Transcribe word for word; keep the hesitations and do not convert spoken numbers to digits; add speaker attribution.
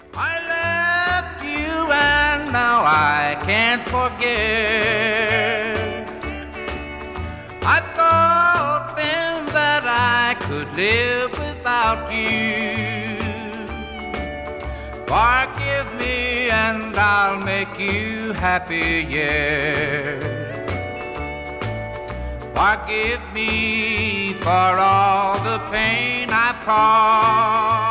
Speaker 1: I left you and now I can't forget. I thought then that I could live without you. Forgive me and I'll make you happy, yeah. Forgive me for all the pain I've caused.